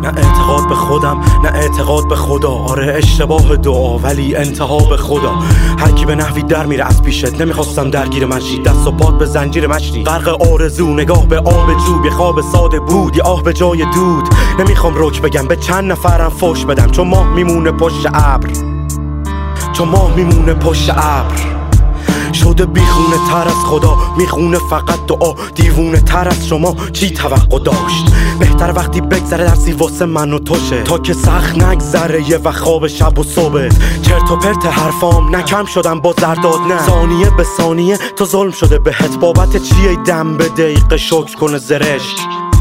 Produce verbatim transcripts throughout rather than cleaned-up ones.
نه اعتقاد به خودم نه اعتقاد به خدا. آره اشتباه دعا ولی انتها به خدا. هر کی به نحوی در میره از پیشت، نمیخواستم درگیر مشی، دست و پات به زنجیر مشتی. غرق آرزو نگاه به آب جو، یه خواب ساده بود یه آه به جای دود. نمیخوام رک بگم به چند نفرم فوش بدم، چون ماه میمونه پشت ابر، چون ماه میمونه پشت ابر. شده بیخونه تر از خدا، میخونه فقط دعا. دیوونه تر از شما چی توقع داشت؟ بهتر وقتی بگذره درسی واسه من و توشه، تا که سخت نگذره یه وقت خواب شب و صبح. چرت و پرت حرفام نکم شدم با زرداد، نه ثانیه به ثانیه تو ظلم شده بهت. بابت چیه دم به دقیقه شکر کنه زرشک؟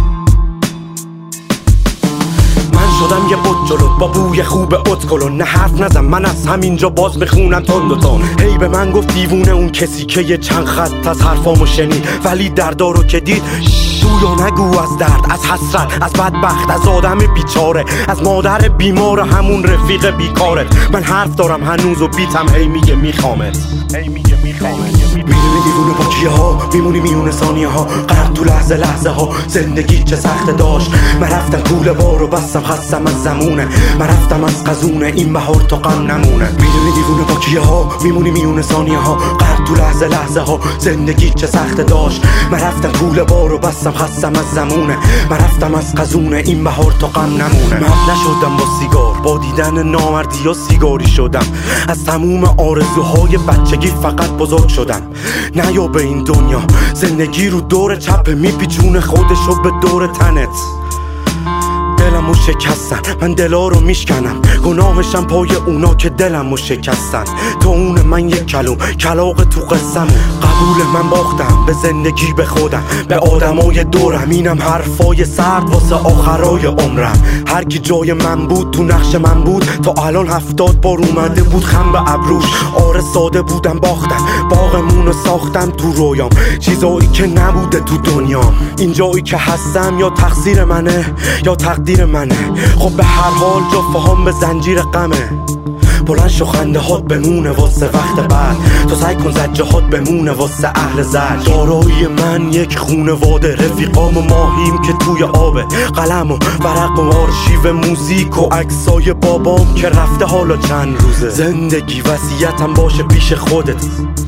شدم یه بود جلو با بوی خوب اتکلون. نه حرف نزن من از همینجا باز میخونم تند و تند. هی به من گفت دیوونه اون کسی که یه چند خط از حرفامو شنید، ولی دردارو که دید گویا نگو از درد، از حسرت، از بدبخت، از آدم بیچاره، از مادر بیمار، همون رفیق بیکارت. من حرف دارم هنوز و بیتم هی میگه میخوامت، هی میگه میخوامت. میدونی دیوونه با کیه ها، میمونی میونه ثانیه ها، غرق تو لحظه لحظه ها. زندگی چه سخت داشت، من رفتم کوله بارو بستم، خستم از زمونه، من رفتم از قزونه، این بهار تا غم نمونه. میدونی دیوونه با کیه ها، میمونی میونه ثانیه ها، غرق تو لحظه لحظه ها. زندگی چه سخت داشت، من رفتم کوله بارو بستم، خستم از زمونه، من رفتم از قزونه، این بهار تا غم نمونه. من نشدم با سیگار، با دیدن نامردی و سیگاری شدم. از تموم آرزوهای بچگی فقط بزرگ شدم. نیا به این دنیا، زندگی رو دور چپ میپیچونه خودشو به دور تنت. دلمو شکستن، من دلا رو میشکنم، گناهشم پای اونا که دلمو شکستن. تو اون من یک کلوم کلاغ تو قسمو. قبول من باختم به زندگی به خودم، به آدمای دورم. اینم حرفای سرد واسه آخرای عمرم. هر کی جای من بود تو نقش من بود، تا الان هفتاد بار اومده بود خم به ابروش. آره ساده بودم باختم، باغمونو ساختم تو رویام، چیزایی که نبوده تو دنیام. این جایی که هستم یا تقصیر منه یا تقدیر منه. خب به هر حال جفت هم به زنجیر غمه. بلند شو خنده هات بمونه واسه وقت بعد، تو سعی کن زجه هات بمونه واسه اهل زج. دارایی من یک خونواده، رفیقام و ماهیم که توی آبه. قلم و ورق و آرشیو موزیک و عکسای بابام که رفته حالا چند روزه. زندگی وصیتم باشه پیش خودت.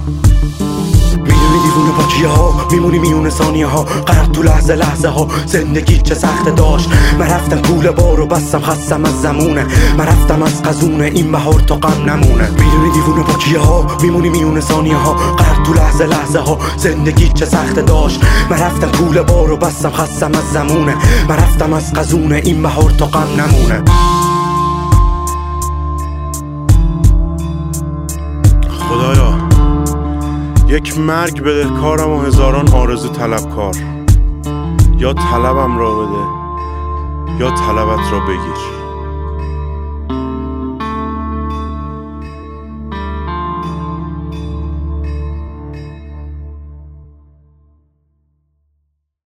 میدونی دیوونه با کیه ها، میمونی میونه ثانیه ها، غرق تو لحظه لحظه ها. زندگی چه سخت داشت، من رفتم کوله بارو بستم، خستم از زمونه، من رفتم از قزونه، این بهار تا غم نمونه. میدونی دیوونه با کیه ها، میمونی میونه ثانیه ها، غرق تو لحظه لحظه ها. زندگی چه سخت داشت، من رفتم کوله بارو بستم، خستم از زمونه، من رفتم از قزونه، این بهار تا غم نمونه. خدایا یک مرگ بده کارم و هزاران آرزو طلبکار. یا طلبم را بده یا طلبت را بگیر.